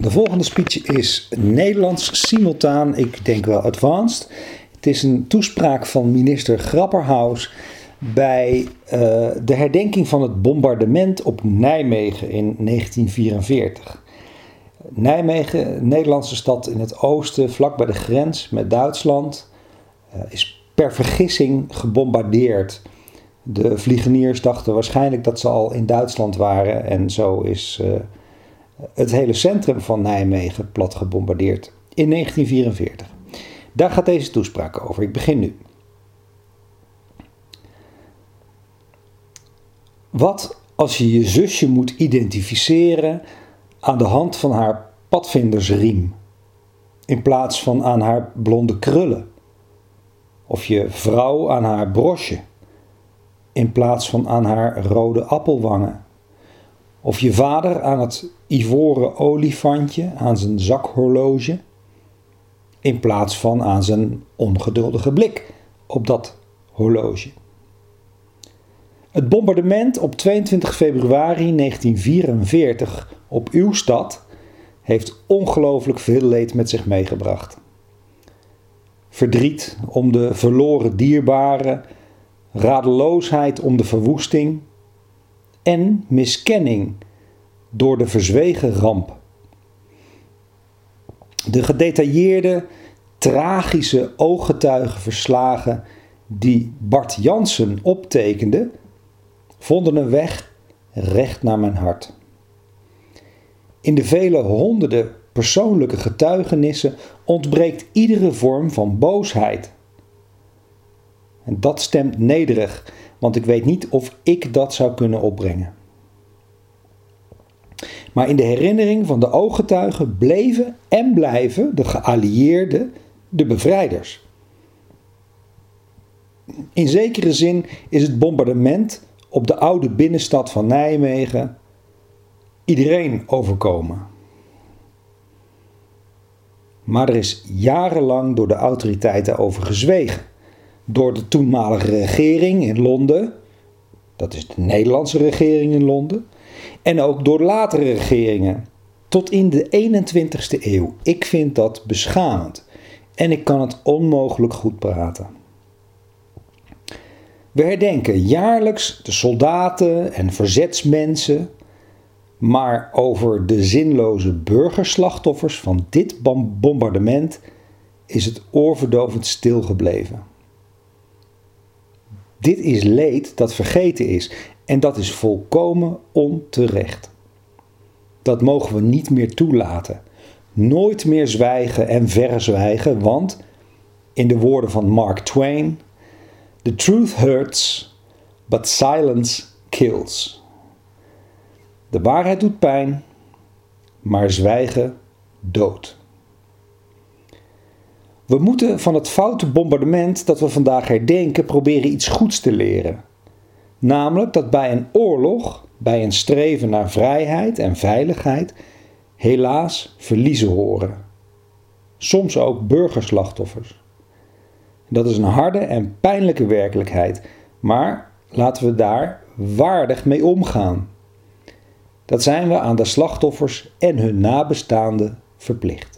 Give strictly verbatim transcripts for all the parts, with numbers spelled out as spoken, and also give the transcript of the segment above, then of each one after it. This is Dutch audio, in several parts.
De volgende speech is Nederlands simultaan, ik denk wel advanced. Het is een toespraak van minister Grapperhaus bij uh, de herdenking van het bombardement op Nijmegen in negentien vierenveertig. Nijmegen, een Nederlandse stad in het oosten, vlak bij de grens met Duitsland, uh, is per vergissing gebombardeerd. De vliegeniers dachten waarschijnlijk dat ze al in Duitsland waren en zo is uh, het hele centrum van Nijmegen plat gebombardeerd in negentien vierenveertig. Daar gaat deze toespraak over. Ik begin nu. Wat als je je zusje moet identificeren aan de hand van haar padvindersriem, in plaats van aan haar blonde krullen? Of je vrouw aan haar brosje, in plaats van aan haar rode appelwangen? Of je vader aan het ivoren olifantje, aan zijn zakhorloge, in plaats van aan zijn ongeduldige blik op dat horloge? Het bombardement op tweeëntwintig februari negentien vierenveertig op uw stad heeft ongelooflijk veel leed met zich meegebracht. Verdriet om de verloren dierbaren, radeloosheid om de verwoesting en miskenning door de verzwegen ramp. De gedetailleerde, tragische ooggetuigenverslagen die Bart Jansen optekende, vonden een weg recht naar mijn hart. In de vele honderden persoonlijke getuigenissen ontbreekt iedere vorm van boosheid. En dat stemt nederig, want ik weet niet of ik dat zou kunnen opbrengen. Maar in de herinnering van de ooggetuigen bleven en blijven de geallieerden de bevrijders. In zekere zin is het bombardement op de oude binnenstad van Nijmegen iedereen overkomen. Maar er is jarenlang door de autoriteiten over gezwegen. Door de toenmalige regering in Londen, dat is de Nederlandse regering in Londen, en ook door latere regeringen, tot in de eenentwintigste eeuw. Ik vind dat beschamend en ik kan het onmogelijk goed praten. We herdenken jaarlijks de soldaten en verzetsmensen, maar over de zinloze burgerslachtoffers van dit bombardement is het oorverdovend stilgebleven. Dit is leed dat vergeten is en dat is volkomen onterecht. Dat mogen we niet meer toelaten. Nooit meer zwijgen en verzwijgen, want, in de woorden van Mark Twain, the truth hurts, but silence kills. De waarheid doet pijn, maar zwijgen doodt. We moeten van het foute bombardement dat we vandaag herdenken proberen iets goeds te leren. Namelijk dat bij een oorlog, bij een streven naar vrijheid en veiligheid, helaas verliezen horen. Soms ook burgerslachtoffers. Dat is een harde en pijnlijke werkelijkheid, maar laten we daar waardig mee omgaan. Dat zijn we aan de slachtoffers en hun nabestaanden verplicht.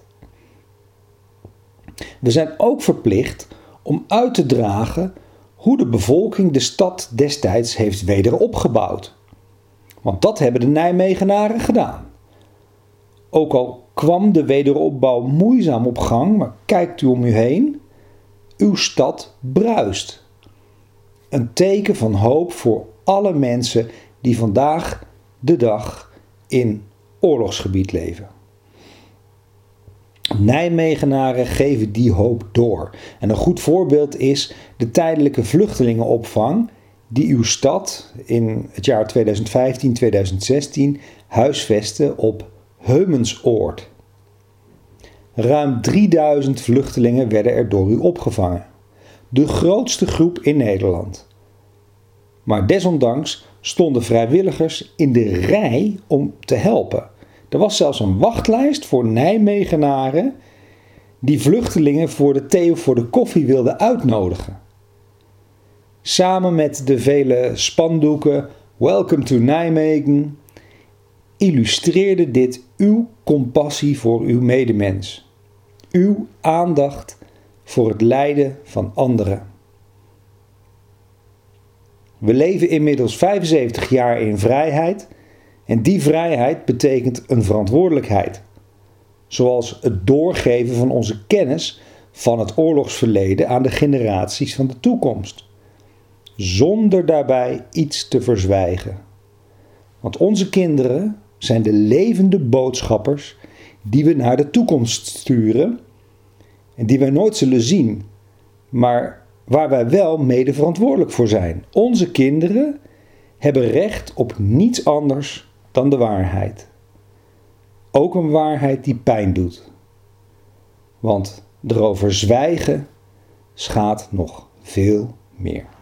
We zijn ook verplicht om uit te dragen hoe de bevolking de stad destijds heeft wederopgebouwd. Want dat hebben de Nijmegenaren gedaan. Ook al kwam de wederopbouw moeizaam op gang, maar kijkt u om u heen, uw stad bruist. Een teken van hoop voor alle mensen die vandaag de dag in oorlogsgebied leven. Nijmegenaren geven die hoop door. En een goed voorbeeld is de tijdelijke vluchtelingenopvang die uw stad in het jaar tweeduizend vijftien tweeduizend zestien huisvestte op Heumensoord. Ruim drieduizend vluchtelingen werden er door u opgevangen. De grootste groep in Nederland. Maar desondanks stonden vrijwilligers in de rij om te helpen. Er was zelfs een wachtlijst voor Nijmegenaren die vluchtelingen voor de thee of voor de koffie wilden uitnodigen. Samen met de vele spandoeken Welcome to Nijmegen illustreerde dit uw compassie voor uw medemens, uw aandacht voor het lijden van anderen. We leven inmiddels vijfenzeventig jaar in vrijheid en die vrijheid betekent een verantwoordelijkheid. Zoals het doorgeven van onze kennis van het oorlogsverleden aan de generaties van de toekomst. Zonder daarbij iets te verzwijgen. Want onze kinderen zijn de levende boodschappers die we naar de toekomst sturen en die wij nooit zullen zien, maar waar wij wel mede verantwoordelijk voor zijn. Onze kinderen hebben recht op niets anders dan de waarheid. Ook een waarheid die pijn doet. Want erover zwijgen schaadt nog veel meer.